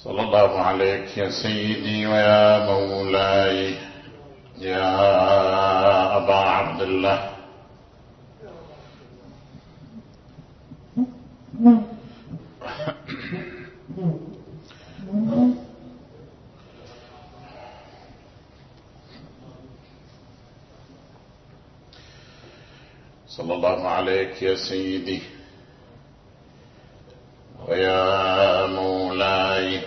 صلى الله عليك يا سيدي ويا مولاي يا أبا عبد الله. صلى الله عليك يا سيدي ويا مولاي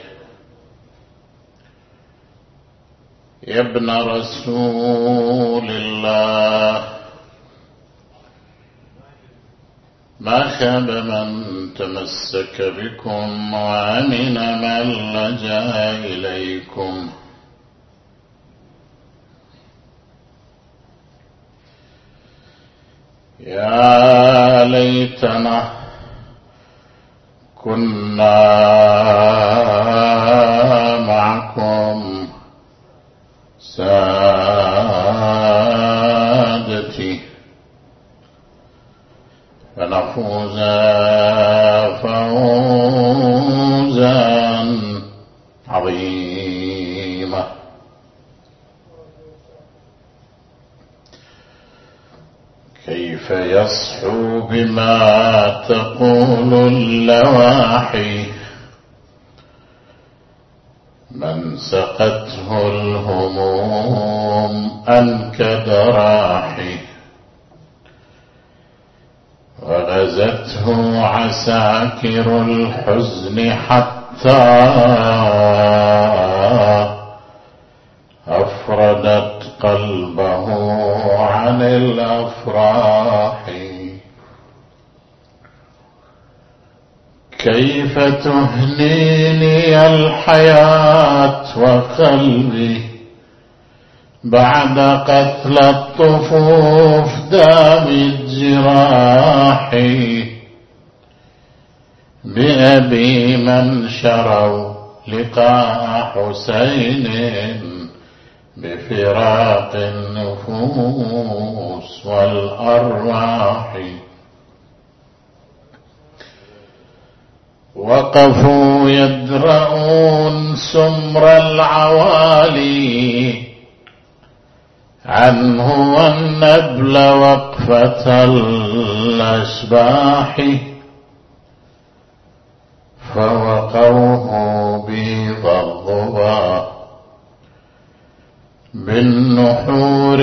يا ابن رسول الله. ما خاب من تمسك بكم وأمن من لجأ إليكم. يا ليتنا كنا معكم سادتي فنفوز فوزا عظيما. كيف يصحو بما تقول اللواحي من سقته الهموم أنكد راحي وغزته عساكر الحزن حتى أفردت قلبه عن الأفراح. كيف تهنيني الحياة وقلبي بعد قتل الطفوف دام الجراح بأبي من شروا لقاء حسين بفراق النفوس والأرواح. وقفوا يدرؤون سمر العوالي عنه والنبل وقفة الأشباح فوقوه بيض الظبا بالنحور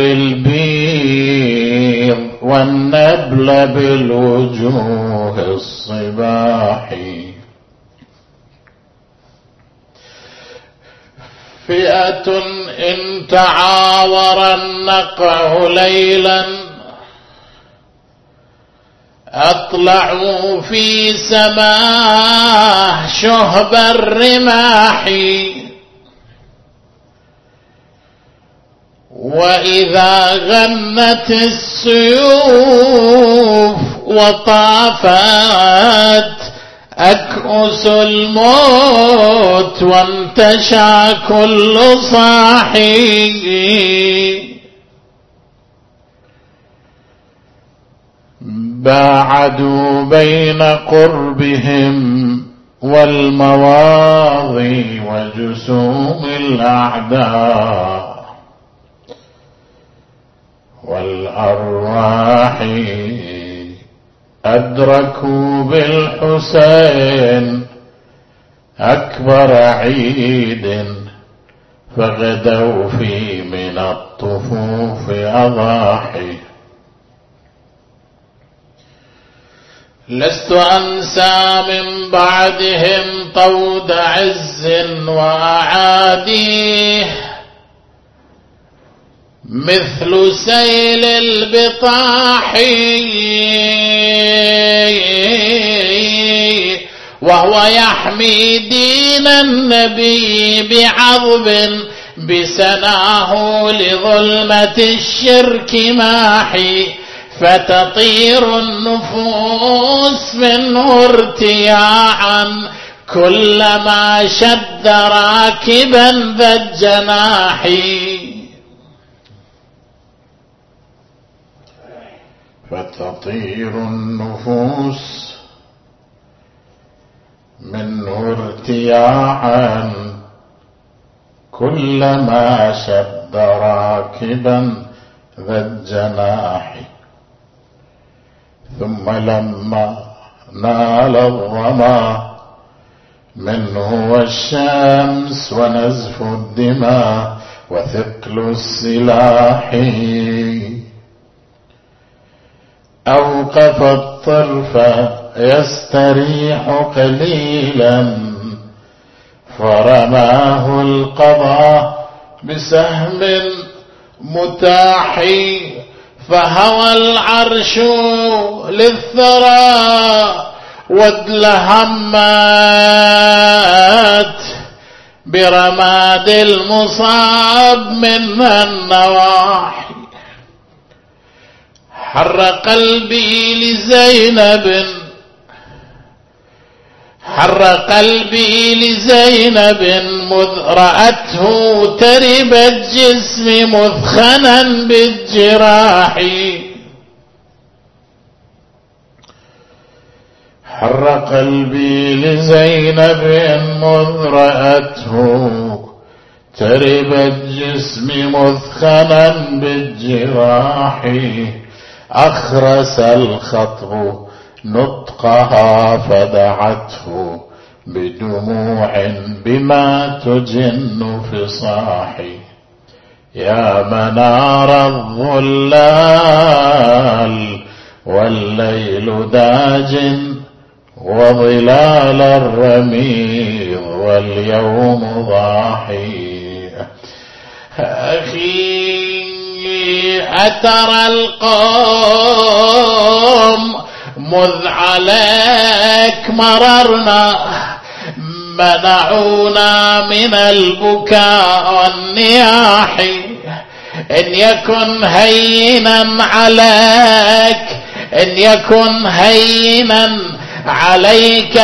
البيض والنبل بالوجوه الصباح. فئة إن تعاور النقع ليلا أطلعوا في سماه شهب الرماح. وإذا غنت السيوف وطافت أكؤس الموت وانتشى كل صاحي. باعدوا بين قربهم والمواضي وجسوم الأعداء والأرواح. أدركوا بالحسين أكبر عيد فغدوا في من الطفوف أضاحي. لست أنسى من بعدهم طود عز وأعاديه مثل سيل البطاح. وهو يحمي دين النبي بعظم بسناه لظلمة الشرك ماحي. فتطير النفوس منه ارتياعا كلما شد راكبا ذا الجناح. فتطير النفوس منه ارتياعا كلما شد راكبا ذا الجناح. ثم لما نال الظما منه والشمس ونزف الدماء وثقل السلاح أوقف الطرف يستريح قليلا فرماه القضاء بسهم متاح فهوى العرش للثرى وادلهمت برماد المصاب منها النواحي. حر قلبي لزينب مذ رأته ترب الجسم مثخنا بالجراح. حر قلبي لزينب مذ رأته ترب الجسم مثخنا بالجراح. أخرس الخطب نطقها فدعته بدموع بما تجن فصاحي. يا منار الظلال والليل داج وظلال الرميض واليوم ضاحي. أخي أترى القوم مذ عليك مررنا منعونا من البكاء والنياح. إن يكن هينا عليك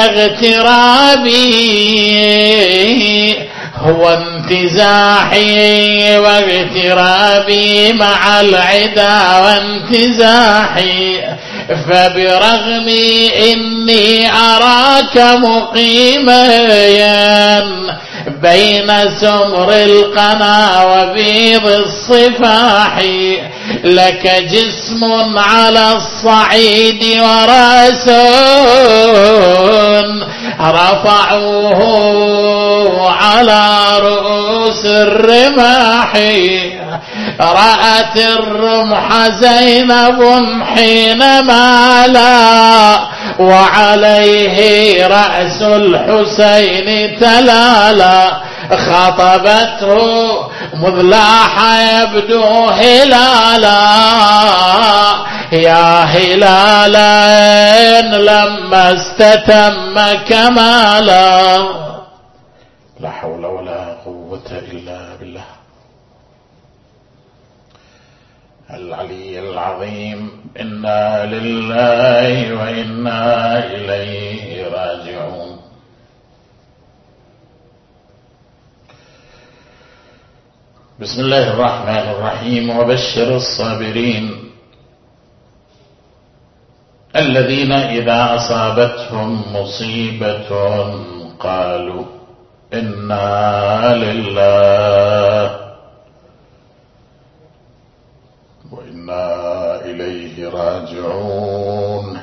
اغترابي هو انتزاحي واغترابي مع العدا وانتزاحي. فبرغم إني أراك مقيما بين سمر القنا وبيض الصفاح لك جسم على الصعيد ورأس رفعوه على رؤوس الرماح. رأت الرمح زينب حينما لا وعليه رأس الحسين تلالا. خطبته مذ لاح يبدو هلالا يا هلالا لما استتم كمالا. لا حول ولا قوة إلا بالله العلي العظيم. إنا لله وإنا إليه راجعون. بسم الله الرحمن الرحيم. وبشر الصابرين الذين إذا أصابتهم مصيبة قالوا إنا لله وإنا إليه راجعون.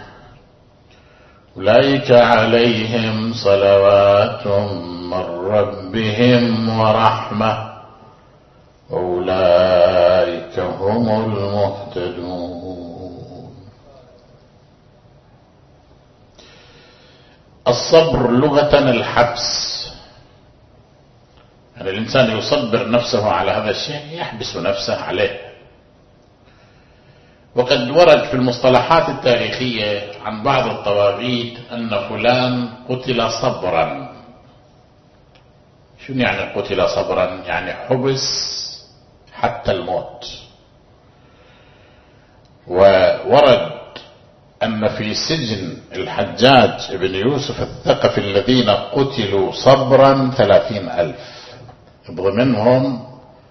أولئك عليهم صلوات من ربهم ورحمة أولئك هم المهتدون. الصبر لغة الحبس، يعني الإنسان يصبر نفسه على هذا الشيء، يحبس نفسه عليه. وقد ورد في المصطلحات التاريخية عن بعض الطواغيت أن فلان قتل صبرا. شنو يعني قتل صبرا؟ يعني حبس حتى الموت. وورد أن في سجن الحجاج بن يوسف الثقفي الذين قتلوا صبرا 30,000، ضمنهم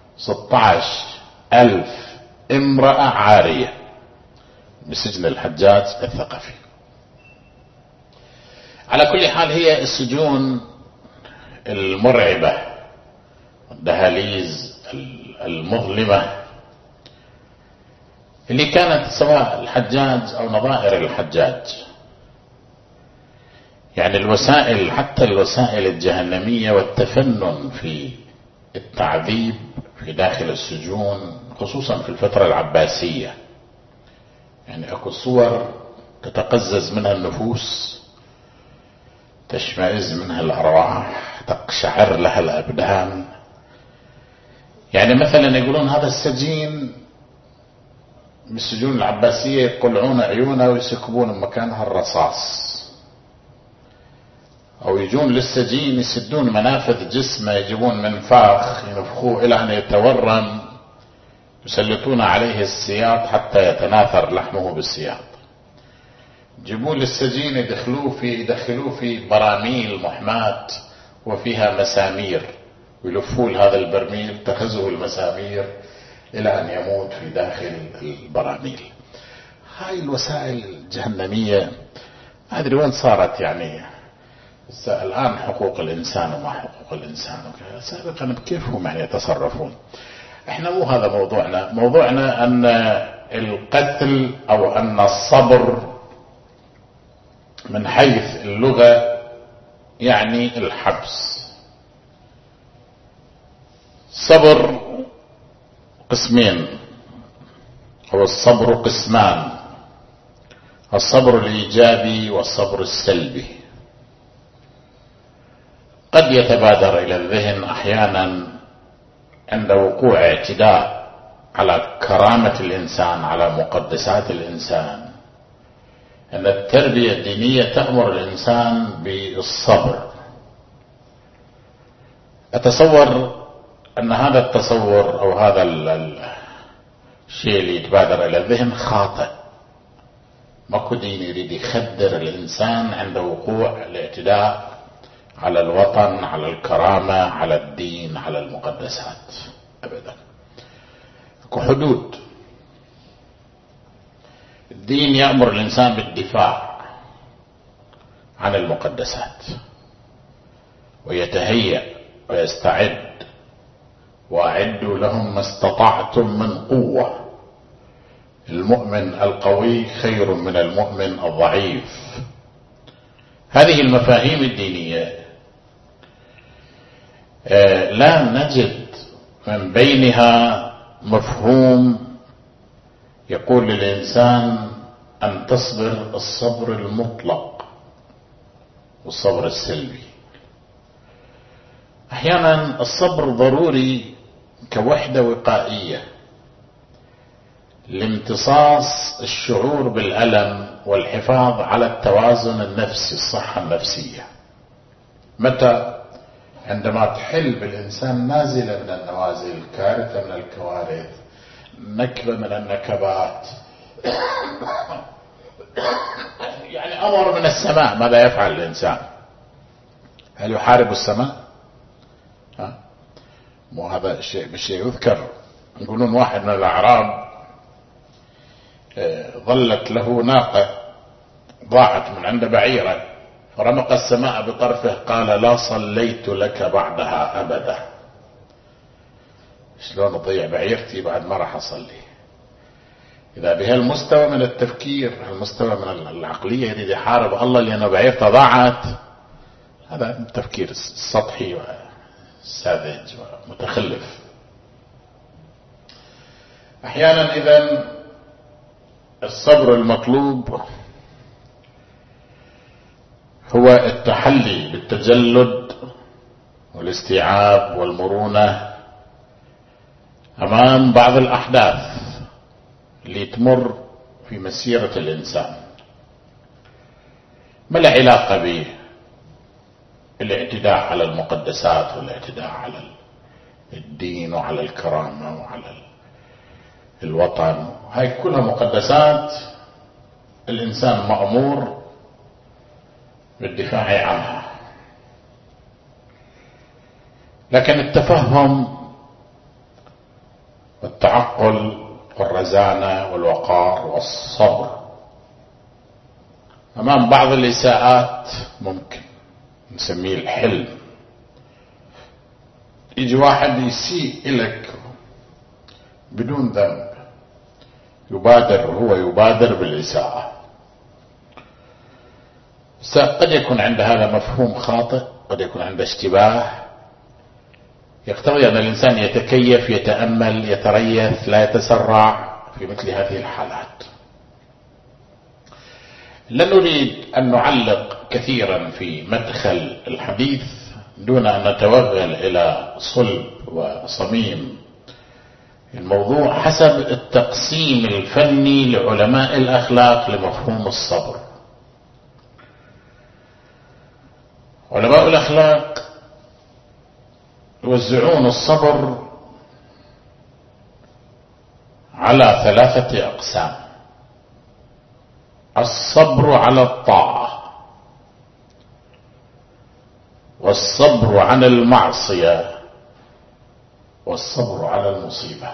16,000 امرأة عارية بسجن الحجاج الثقفي. على كل حال هي السجون المرعبة، الدهاليز المظلمة اللي كانت سواء الحجاج أو نظائر الحجاج. يعني الوسائل، حتى الوسائل الجهنمية والتفنن في التعذيب في داخل السجون، خصوصا في الفترة العباسية. يعني اكو صور تتقزز منها النفوس، تشمئز منها الأرواح، تقشعر لها الأبدان. يعني مثلا يقولون هذا السجين بالسجون العباسية يقلعون عيونه ويسكبون مكانها الرصاص، أو يجون للسجين يسدون منافذ جسمه، يجيبون منفاخ ينفخوه إلى أن يتورم، يسلطون عليه السياط حتى يتناثر لحمه بالسياط. يجيبون للسجين يدخلوه في براميل محماة وفيها مسامير، ويلفوا هذا البرميل تخزه المسامير إلى أن يموت في داخل البراميل. هاي الوسائل الجهنمية ما أدري وين صارت. يعني الآن حقوق الإنسان وما حقوق الإنسان، سابقا كيف هم يعني يتصرفون. احنا مو هذا موضوعنا. موضوعنا أن القتل أو أن الصبر من حيث اللغة يعني الحبس. صبر قسمين، هو الصبر قسمان: الصبر الإيجابي والصبر السلبي. قد يتبادر إلى الذهن أحيانا عند وقوع اعتداء على كرامة الإنسان، على مقدسات الإنسان، أن التربية الدينية تأمر الإنسان بالصبر. أتصور أن هذا التصور أو هذا الشيء اللي يتبادر إلى الذهن خاطئ. ماكو دين يريد يخدر الإنسان عند وقوع الاعتداء على الوطن، على الكرامة، على الدين، على المقدسات، أبدا. اكو حدود. الدين يأمر الإنسان بالدفاع عن المقدسات، ويتهيأ ويستعد: وأعدوا لهم ما استطعتم من قوة. المؤمن القوي خير من المؤمن الضعيف. هذه المفاهيم الدينية لا نجد من بينها مفهوم يقول للإنسان أن تصبر الصبر المطلق والصبر السلبي. أحيانا الصبر ضروري كوحدة وقائية لامتصاص الشعور بالألم والحفاظ على التوازن النفسي، الصحة النفسية. متى؟ عندما تحل بالإنسان نازلة من النوازل، كارثة من الكوارث، نكبة من النكبات، يعني أمر من السماء، ماذا يفعل الإنسان؟ هل يحارب السماء؟ مو هذا الشيء بالشيء يذكر. يقولون واحد من الأعراب ظلت له ناقة ضاعت من عند بعيرة، فرمق السماء بطرفه قال: لا صليت لك بعدها أبدا. شلون أضيع بعيرتي بعد ما راح أصلي؟ إذا بهالمستوى من التفكير، المستوى من العقلية، يريد يحارب الله لأن بعيرته ضاعت، هذا التفكير السطحي وساذج ومتخلف. أحيانا إذن الصبر المطلوب هو التحلي بالتجلد والاستيعاب والمرونة أمام بعض الأحداث اللي تمر في مسيرة الإنسان، ما له علاقة بالاعتداء على المقدسات والاعتداء على الدين وعلى الكرامة وعلى الوطن. هاي كلها مقدسات الإنسان مأمور بالدفاع عنها. لكن التفهم والتعقل والرزانة والوقار والصبر أمام بعض الإساءات ممكن نسميه الحلم يجي واحد يسيء لك بدون ذنب، يبادر بالإساءة. قد يكون عند هذا مفهوم خاطئ، قد يكون عنده اشتباه يقتضي أن الإنسان يتكيف، يتأمل، يتريث، لا يتسرع في مثل هذه الحالات. لن نريد أن نعلق كثيرا في مدخل الحديث دون أن نتوغل إلى صلب وصميم الموضوع حسب التقسيم الفني لعلماء الأخلاق لمفهوم الصبر. علماء الأخلاق يوزعون الصبر على 3 أقسام: الصبر على الطاعة، والصبر عن المعصية، والصبر على المصيبة.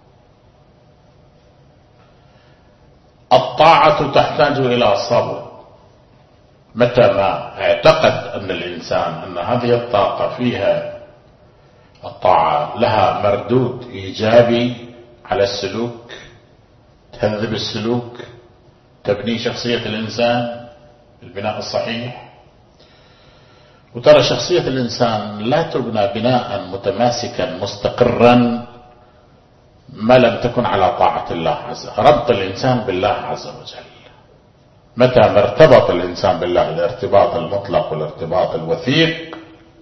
الطاعة تحتاج إلى صبر متى ما اعتقد أن الإنسان أن هذه الطاقة فيها الطاعة لها مردود إيجابي على السلوك، تهذب السلوك، تبني شخصية الإنسان البناء الصحيح. وترى شخصية الإنسان لا تبنى بناء متماسكا مستقرا ما لم تكن على طاعة الله عز وجل. ربط الإنسان بالله عز وجل، متى ما ارتبط الإنسان بالله الارتباط المطلق والارتباط الوثيق،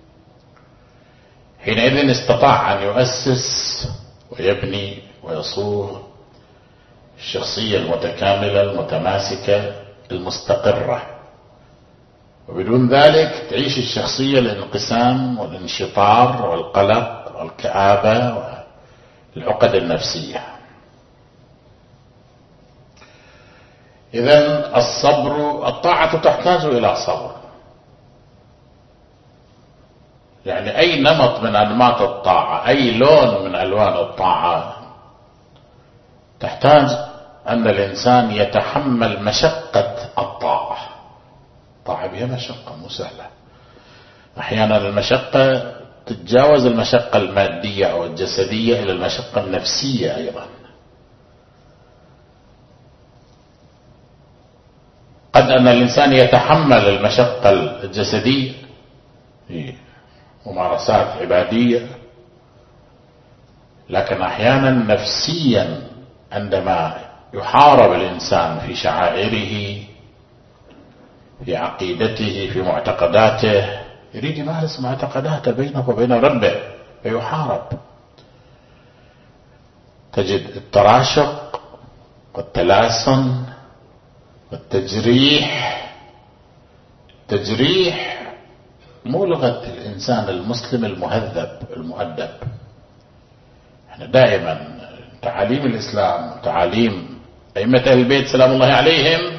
حينئذ استطاع أن يؤسس ويبني ويصوغ الشخصية المتكاملة المتماسكة المستقرة. وبدون ذلك تعيش الشخصية الانقسام والانشطار والقلق والكآبة والعقد النفسية. إذن الصبر، الطاعة تحتاج إلى صبر. يعني أي نمط من أنماط الطاعة، أي لون من ألوان الطاعة تحتاج أن الإنسان يتحمل مشقة الطاعة. الطاعة بها مشقة مو سهلة، أحيانا المشقة تتجاوز المشقة المادية أو الجسدية إلى المشقة النفسية أيضا. قد أن الإنسان يتحمل المشقة الجسدية في ممارسات عبادية، لكن أحيانا نفسيا عندما يحارب الإنسان في شعائره، في عقيدته، في معتقداته، يريد يمارس معتقداته بينه وبين ربه فيحارب. تجد التراشق والتلاسن والتجريح. التجريح مو لغة الإنسان المسلم المهذب المؤدب. احنا دائما تعاليم الإسلام وتعاليم أئمة أهل البيت سلام الله عليهم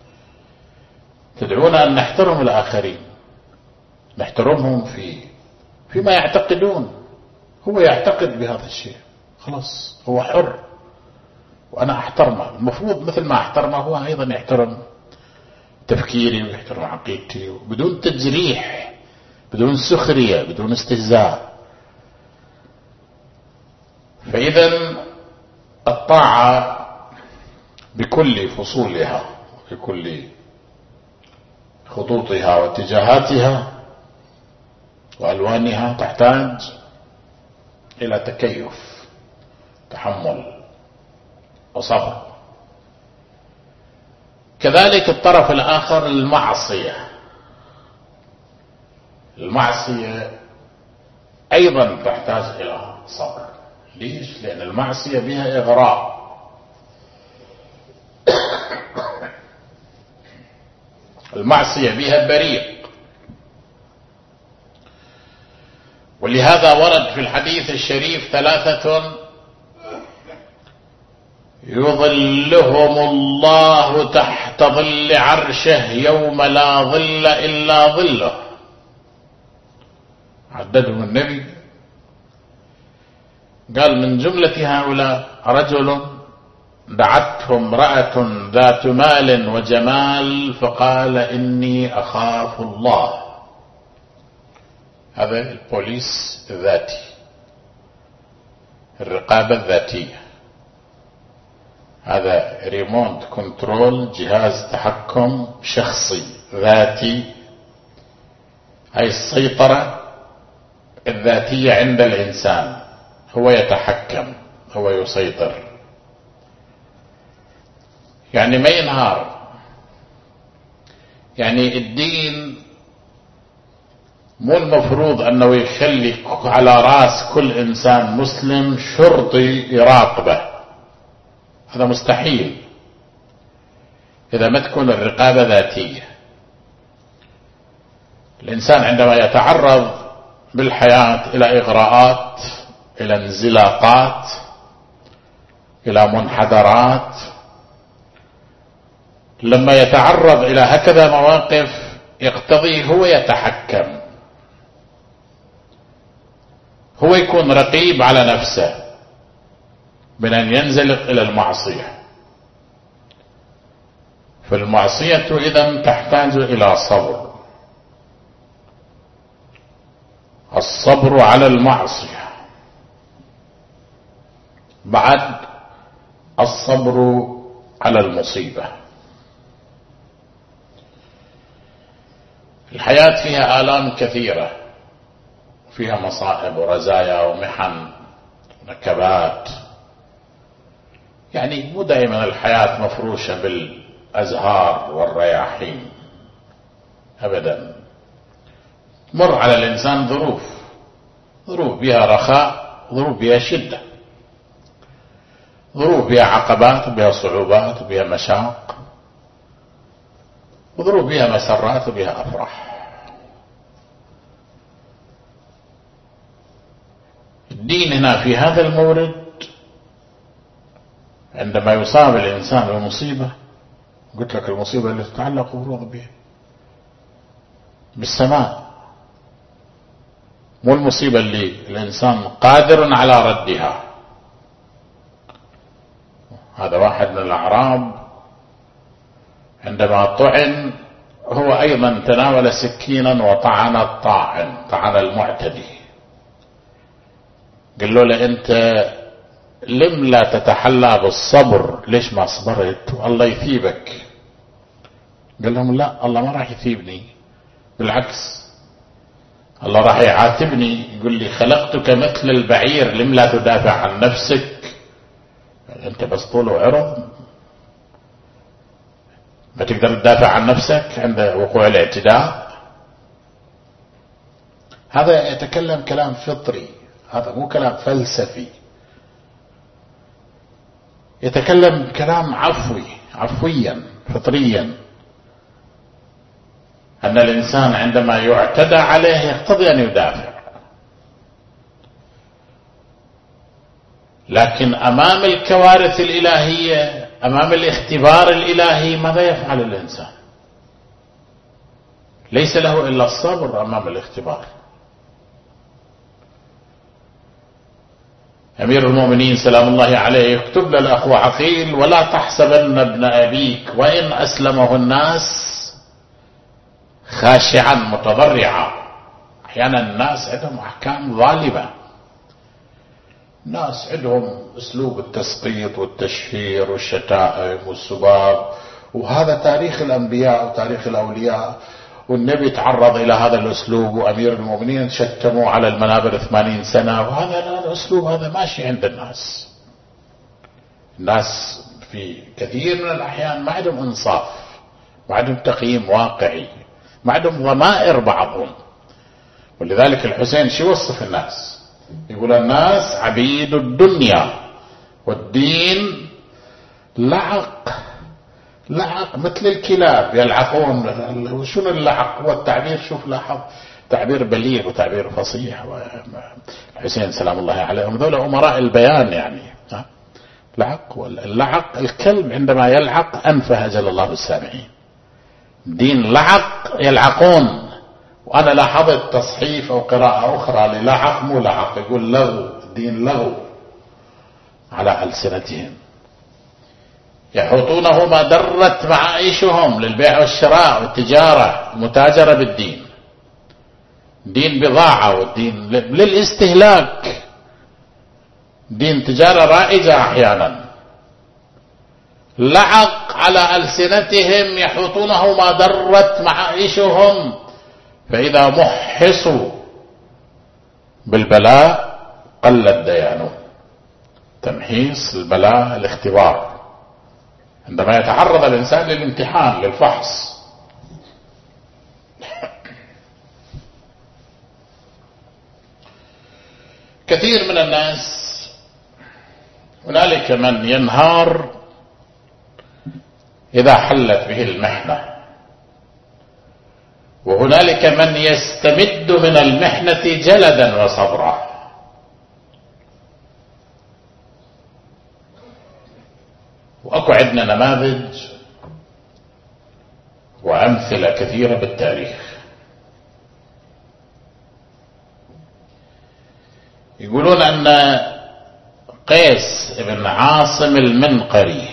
تدعونا أن نحترم الآخرين، نحترمهم فيما يعتقدون. هو يعتقد بهذا الشيء، خلاص هو حر وأنا أحترمه. المفروض مثل ما أحترمه هو أيضا يحترم تفكيري ويحترم عقيدتي، بدون تجريح، بدون سخرية، بدون استهزاء. فإذا الطاعة بكل فصولها، بكل خطوطها واتجاهاتها وألوانها تحتاج إلى تكيف، تحمل وصبر. كذلك الطرف الآخر المعصية. المعصية أيضا تحتاج إلى صبر. ليش؟ لأن المعصية بها إغراء. المعصية بها بريق. ولهذا ورد في الحديث الشريف 3 يظلهم الله تحت ظل عرشه يوم لا ظل إلا ظله. عددهم النبي، قال من جملة هؤلاء رجل دعته امرأة ذات مال وجمال فقال إني أخاف الله. هذا البوليس الذاتي، الرقابة الذاتية، هذا ريموت كنترول، جهاز تحكم شخصي ذاتي، هاي السيطرة الذاتية عند الإنسان، هو يتحكم، هو يسيطر، يعني ما ينهار. يعني الدين مو المفروض أنه يخلي على رأس كل إنسان مسلم شرطي يراقبه، هذا مستحيل إذا ما تكون الرقابة ذاتية. الإنسان عندما يتعرض بالحياة إلى إغراءات، إلى انزلاقات، إلى منحدرات، لما يتعرض إلى هكذا مواقف يقتضي هو يتحكم، هو يكون رقيب على نفسه من أن ينزلق إلى المعصية. فالمعصية إذن تحتاج إلى صبر، الصبر على المعصية، بعد الصبر على المصيبة. الحياة فيها آلام كثيرة، فيها مصائب ورزايا ومحن ونكبات، يعني مو دائما الحياة مفروشة بالأزهار والرياحين أبدا. مر على الإنسان ظروف بها رخاء، ظروف بها شدة، ظروف بها عقبات وبها صعوبات وبها مشاق، وظروف بها مسرات وبها أفراح. الدين هنا في هذا المورد عندما يصاب الإنسان بمصيبة، قلت لك المصيبة التي تتعلق برغبه بالسماء، مو المصيبة اللي الإنسان قادر على ردها. هذا واحد من الأعراب عندما طعن هو أيضا تناول سكينا وطعن الطاعن، طعن المعتدي، قال له أنت لم لا تتحلى بالصبر، ليش ما صبرت والله يثيبك؟ قال لهم لا، الله ما راح يثيبني، بالعكس الله راح يعاتبني، يقول لي خلقتك مثل البعير، لم لا تدافع عن نفسك؟ أنت بس طول وعرض ما تقدر تدافع عن نفسك عند وقوع الاعتداء. هذا يتكلم كلام فطري، هذا مو كلام فلسفي، يتكلم كلام عفويا فطريا، أن الإنسان عندما يعتدى عليه يقتضي أن يدافع، لكن أمام الكوارث الإلهية، أمام الاختبار الإلهي، ماذا يفعل الإنسان؟ ليس له إلا الصبر أمام الاختبار. أمير المؤمنين سلام الله عليه يكتب للأخوة عقيل: ولا تحسبن ابن أبيك وإن أسلمه الناس خاشعا متضرعا. أحيانا الناس عندهم أحكام ظالمة، الناس عندهم أسلوب التسقيط والتشهير والشتائم والسباب، وهذا تاريخ الأنبياء وتاريخ الأولياء، والنبي تعرض إلى هذا الأسلوب، وأمير المؤمنين شتموا على المنابر 80 سنة، وهذا الأسلوب هذا ماشي عند الناس. الناس في كثير من الأحيان ما عندهم إنصاف، ما عندهم تقييم واقعي، ما عندهم ضمائر بعضهم. ولذلك الحسين شو يوصف الناس؟ يقول الناس عبيد الدنيا والدين لعق مثل الكلاب يلعقون. شنو اللعق؟ هو التعبير، شوف لاحظ، تعبير بليغ وتعبير فصيح. الحسين سلام الله عليهم ذولا أمراء البيان، يعني لعق. واللعق الكلب عندما يلعق أنفه أجل الله السامعين. دين لعق، يلعقون. وأنا لاحظت تصحيف أو قراءة أخرى للعق، مو لعق، يقول لغو، دين لغو على ألسنتهم. يحوطونه ما درت معايشهم للبيع والشراء والتجارة، المتاجرة بالدين. دين بضاعة، والدين للاستهلاك. دين تجارة رائجة أحيانا، لعق على ألسنتهم يحوطونه ما درت معايشهم، فإذا محصوا بالبلاء قلت ديانهم. تمحيص البلاء الاختبار، عندما يتعرض الإنسان للامتحان للفحص. كثير من الناس هنالك من ينهار إذا حلت به المحنة، وهنالك من يستمد من المحنة جلدا وصبرا. وأكو عندنا نماذج وأمثلة كثيرة بالتاريخ. يقولون أن قيس بن عاصم المنقري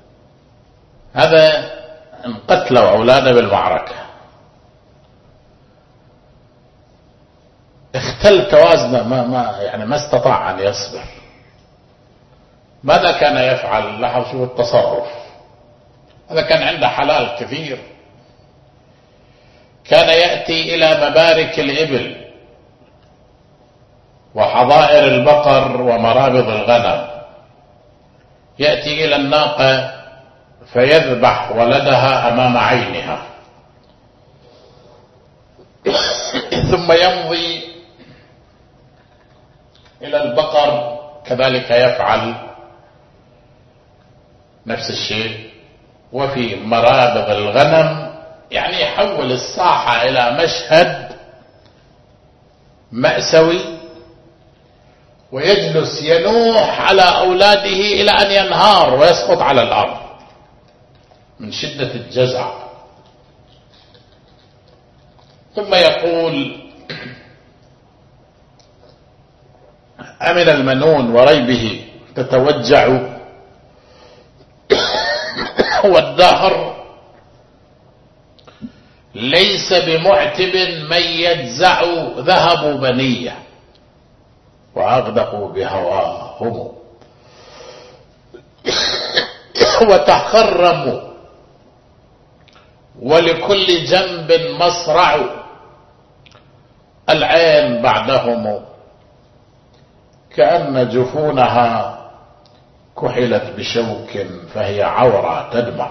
هذا انقتلوا أولاده بالمعركة، اختل توازنه، ما استطاع أن يصبر. ماذا كان يفعل؟ لاحظوا شوفوا التصرف. هذا كان عنده حلال كثير، كان يأتي إلى مبارك الإبل وحظائر البقر ومرابض الغنم، يأتي إلى الناقة فيذبح ولدها أمام عينها، ثم يمضي إلى البقر كذلك يفعل نفس الشيء، وفي مرابض الغنم، يعني يحول الساحة إلى مشهد مأساوي، ويجلس ينوح على أولاده إلى أن ينهار ويسقط على الأرض من شدة الجزع. ثم يقول: أمن المنون وريبه تتوجع، والدهر ليس بمعتب من يجزع، ذهبوا بنيه وأغدقوا بهواهم وتخرموا، ولكل جنب مصرع، العين بعدهم كأن جفونها كحلت بشوك فهي عورى تدمع.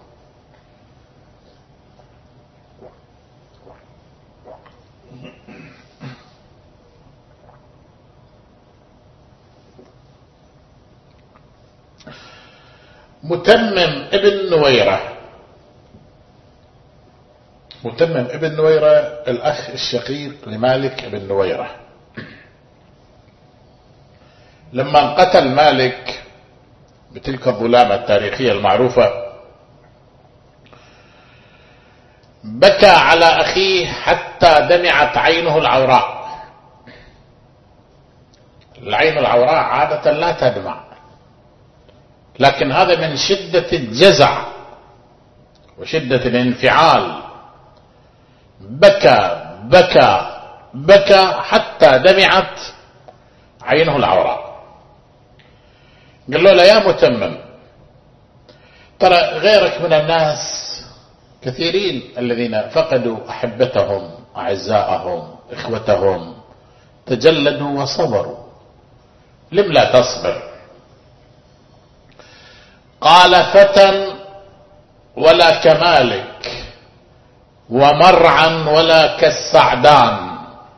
متمم ابن نويرة الأخ الشقيق لمالك بن نويرة، لما انقتل مالك بتلك الظلامة التاريخية المعروفة، بكى على أخيه حتى دمعت عينه العوراء. العين العوراء عادة لا تدمع، لكن هذا من شدة الجزع وشدة الانفعال، بكى بكى بكى حتى دمعت عينه العوراء. قال له: يا متمم، ترى غيرك من الناس كثيرين الذين فقدوا أحبتهم، أعزائهم، إخوتهم، تجلدوا وصبروا، لم لا تصبر؟ قال: فتى ولا كمالك، ومرعا ولا كالسعدان.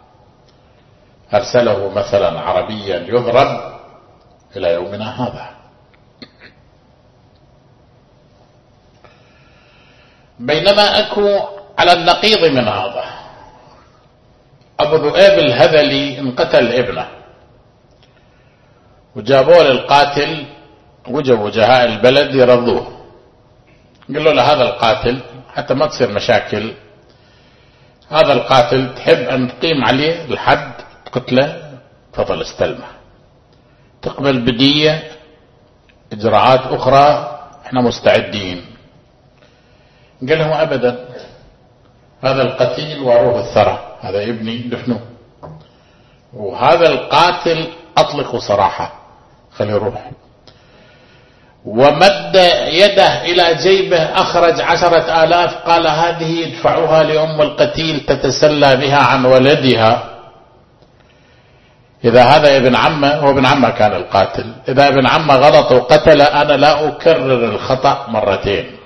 أرسله مثلا عربيا يضرب إلى يومنا هذا. بينما أكو على النقيض من هذا، أبو ذؤيب الهذلي انقتل ابنه، وجابوه للقاتل، وجوا وجهاء البلد يرضوه، قالوا له: هذا القاتل حتى ما تصير مشاكل، هذا القاتل تحب أن تقيم عليه الحد قتله، تفضل استلمه، تقبل بدية، إجراءات أخرى، احنا مستعدين. قال لهم: أبدا، هذا القتيل واروه الثرى، هذا ابني دفنوه، وهذا القاتل أطلقوا سراحه، خليه يروح. ومد يده إلى جيبه أخرج 10,000 قال هذه يدفعوها لأم القتيل تتسلى بها عن ولدها. إذا هذا ابن عمه، هو ابن عمه كان القاتل، إذا ابن عمه غلط وقتل أنا لا أكرر الخطأ مرتين.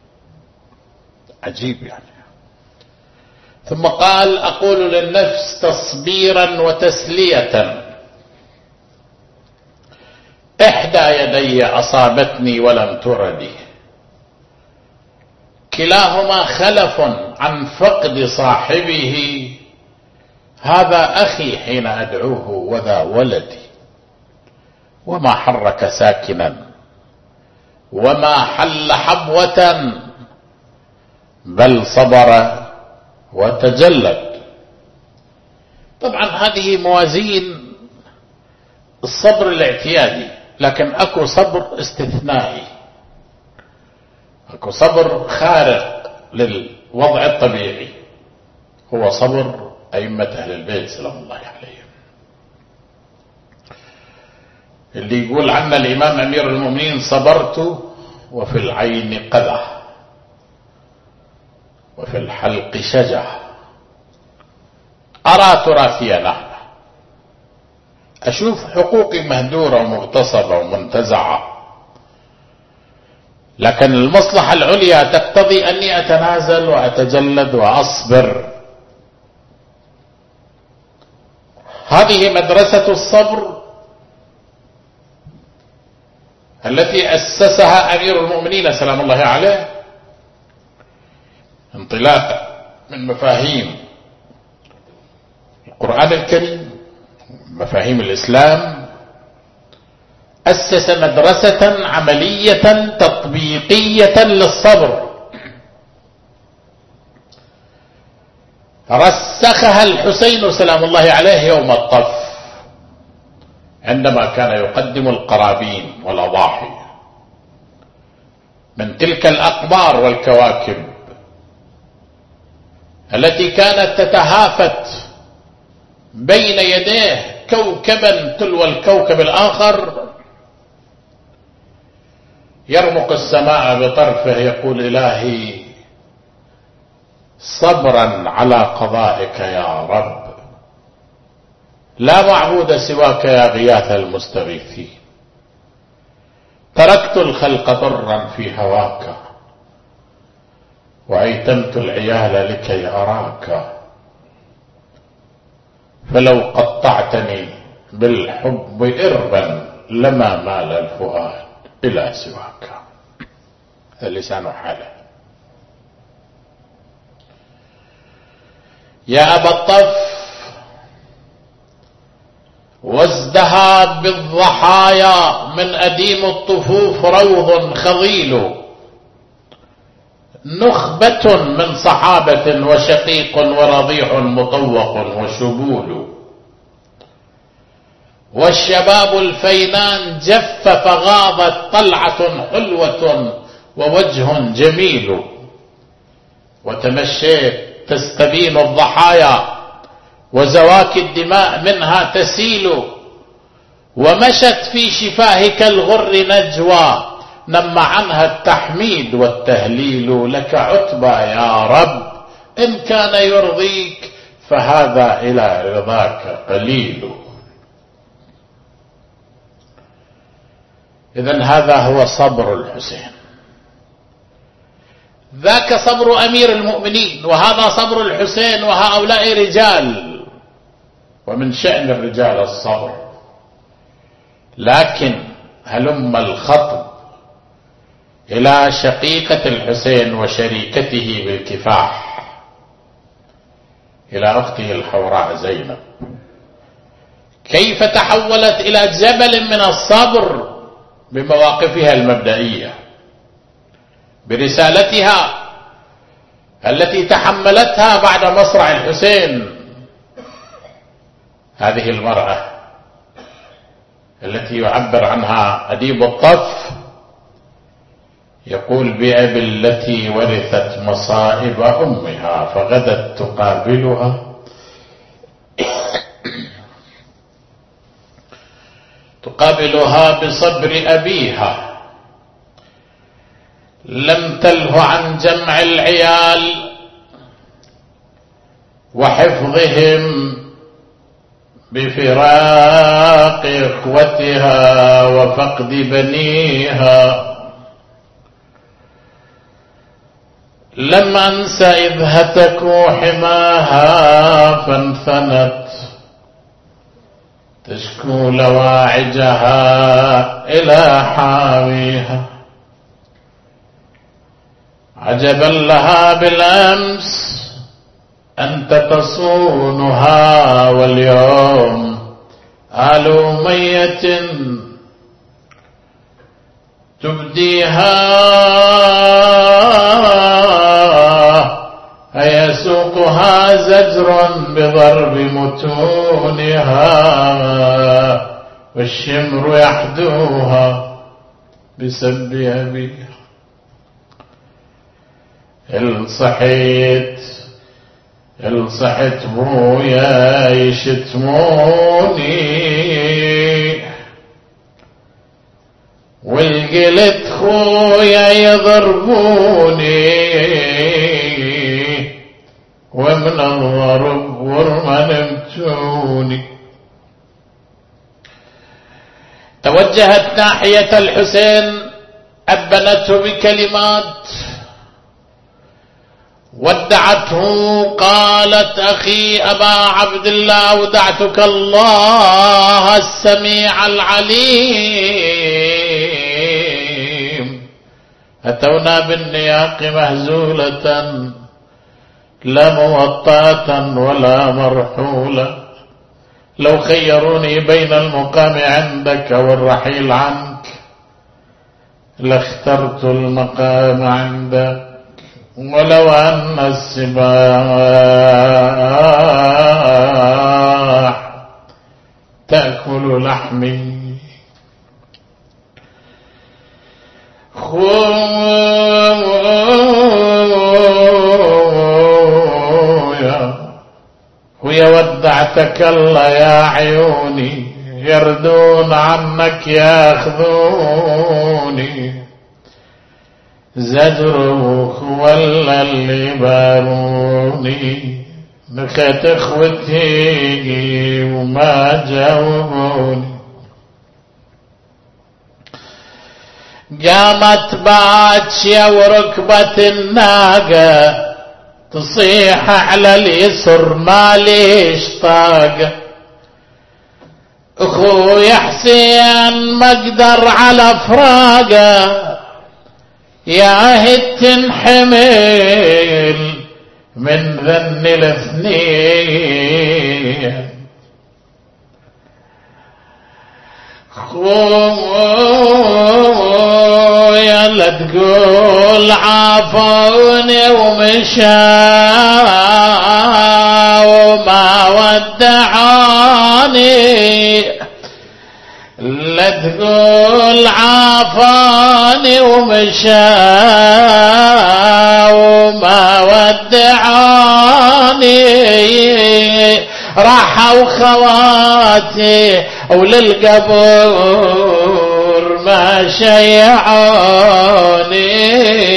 عجيب يعني. ثم قال أقول للنفس تصبيرا وتسلية، إحدى يدي أصابتني ولم تردي، كلاهما خلف عن فقد صاحبه، هذا أخي حين أدعوه وذا ولدي، وما حرك ساكنا وما حل حبوة، بل صبر وتجلد. طبعا هذه موازين الصبر الاعتيادي، لكن اكو صبر استثنائي، اكو صبر خارق للوضع الطبيعي، هو صبر أئمة أهل البيت سلام الله عليهم، اللي يقول عنا الإمام أمير المؤمنين صبرت وفي العين قدح وفي الحلق شجع، أرى تراثي نحن، أشوف حقوقي مهدورة ومغتصبة ومنتزعة، لكن المصلحة العليا تقتضي أني أتنازل وأتجلد وأصبر. هذه مدرسة الصبر التي أسسها أمير المؤمنين سلام الله عليه، انطلاقا من مفاهيم القرآن الكريم، مفاهيم الإسلام، أسس مدرسة عملية تطبيقية للصبر، رسخها الحسين سلام الله عليه يوم الطف عندما كان يقدم القرابين والأضاحي من تلك الأقمار والكواكب التي كانت تتهافت بين يديه كوكبا تلو الكوكب الآخر، يرمق السماء بطرفه يقول إلهي صبرا على قضائك يا رب، لا معبود سواك يا غياث المستغيثين، تركت الخلق طرا في هواك وأيتمت العيال لكي أراك، فلو قطعتني بالحب إربا لما مال الفؤاد إلى سواك. اللسان حاله. يا أبا الطف وازدهى بالضحايا من أديم الطفوف روض خضيل، نخبة من صحابة وشقيق ورضيع مطوق وشبول، والشباب الفينان جف فغاضت طلعة حلوة ووجه جميل، وتمشيت تستبين الضحايا وزواكي الدماء منها تسيل، ومشت في شفاهك الغر نجوى نم عنها التحميد والتهليل، لك عتبى يا رب إن كان يرضيك فهذا إلى رضاك قليل. إذن هذا هو صبر الحسين، ذاك صبر أمير المؤمنين، وهذا صبر الحسين، وهؤلاء رجال، ومن شأن الرجال الصبر. لكن هلم الخطب إلى شقيقة الحسين وشريكته بالكفاح، إلى أخته الحوراء زينب، كيف تحولت إلى جبل من الصبر بمواقفها المبدئية، برسالتها التي تحملتها بعد مصرع الحسين. هذه المرأة التي يعبر عنها أديب الطف، يقول بأبي التي ورثت مصائب أمها فغدت تقابلها تقابلها بصبر أبيها، لم تله عن جمع العيال وحفظهم بفراق إخوتها وفقد بنيها. لم أنس إذ هتكوا حماها فانثنت تشكو لواعجها إلى حاويها. عجبا لها بالأمس أنت تصونها واليوم آل أمية تبديها. أيسوقها زجر بضرب متونها والشمر يحدوها بسب أبيها. الصحت بويا يشتموني والقلت خويا يضربوني ومن الضرب ورما نمتوني. توجهت ناحية الحسين أبنته بكلمات ودعته، قالت أخي أبا عبد الله ودعتك الله السميع العليم. أتونا بالنياق مهزولة لا موطأة ولا مرحولة. لو خيروني بين المقام عندك والرحيل عنك لاخترت المقام عندك، ولو أن السباح تأكل لحمي. خويا ودعتك الله يا عيوني، يردون عنك ياخذوني. زجروك ولا اللي باروني، نخت اخوتي وما جاوبوني. قامت باتشيا وركبة الناقة تصيح على اليسر ماليش طاقة. اخويا حسين ما اقدر على فراقه، يا هي تنحمل من ذن الاثنين. خويا لا تقول عافوني ومشى وما ودعاني، لا تقول عافاني ومشى وما ودعاني. راحوا خواتي وللقبور ما شيعوني.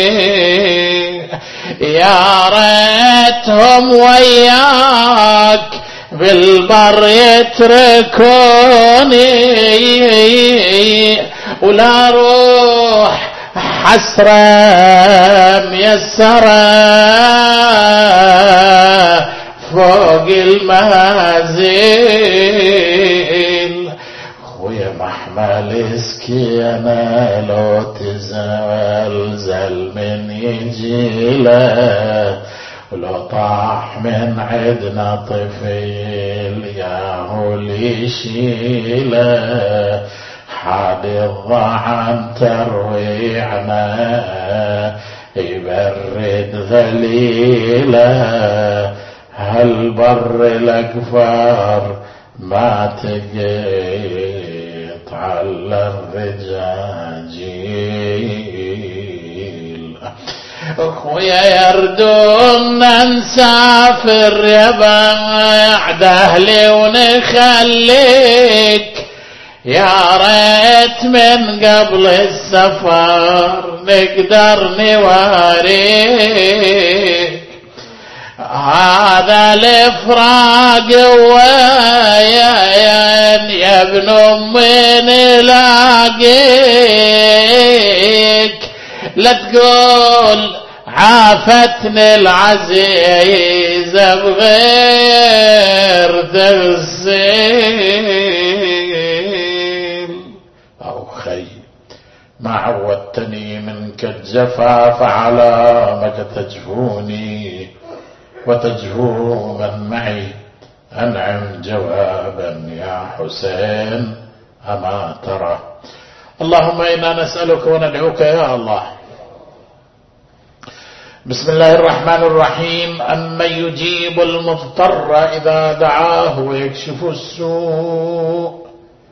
يا ريتهم وياك بالبر يتركوني، ولا روح حسرة ميسرة فوق المنازل. خويا محمل سكينة لو تزلزل من يجيله، ولو طاح من عدنا طفل ياهو ليشيله. حاد الضعن ترويعنا يبرد ذليله، هالبر الأكفار ما تقيط على الرجاجيل. اخويا يردون نسافر يا بعد اهلي ونخليك يا ريت من قبل السفر نقدر نواريك هذا الافراق وين يا ابن امي نلاقيك لا تقول عافتني العزيزة بغير تغسيل أو خي ما عودتني منك الجفا فعلى مك تجفوني وتجفو من معي أنعم جوابا يا حسين أما ترى. اللهم إنا نسألك وندعوك يا الله. بسم الله الرحمن الرحيم. أمن يجيب المضطر إذا دعاه ويكشف السوء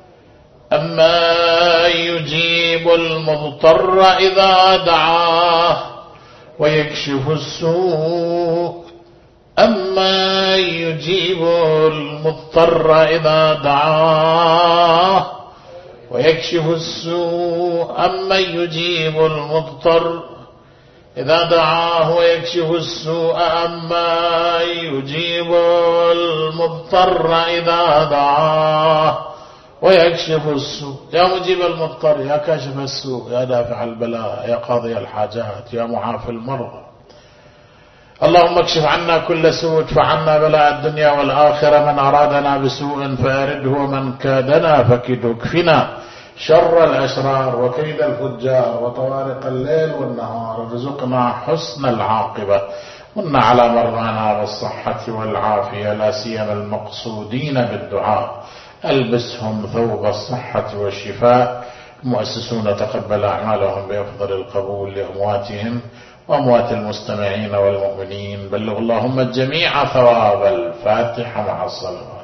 أمن يجيب المضطر إذا دعاه ويكشف السوء أمن يجيب المضطر إذا دعاه ويكشف السوء أمن يجيب المضطر إذا دعاه ويكشف السوء أما يجيب المضطر إذا دعاه ويكشف السوء. يا مجيب المضطر، يا كاشف السوء، يا دافع البلاء، يا قاضي الحاجات، يا معافي المرضى. اللهم اكشف عنا كل سوء، ادفع عنا بلاء الدنيا والآخرة. من أرادنا بسوء فأرده ومن كادنا فكده. اكفنا شر الأشرار وكيد الفجار وطوارق الليل والنهار. ارزقنا حسن العاقبة. من على مرضانا بالصحة والعافية لا سيما المقصودين بالدعاء ألبسهم ثوب الصحة والشفاء. المؤسسون تقبل أعمالهم بأفضل القبول لأمواتهم وأموات المستمعين والمؤمنين. بلغ اللهم الجميع ثواب الفاتحة مع الصلاة.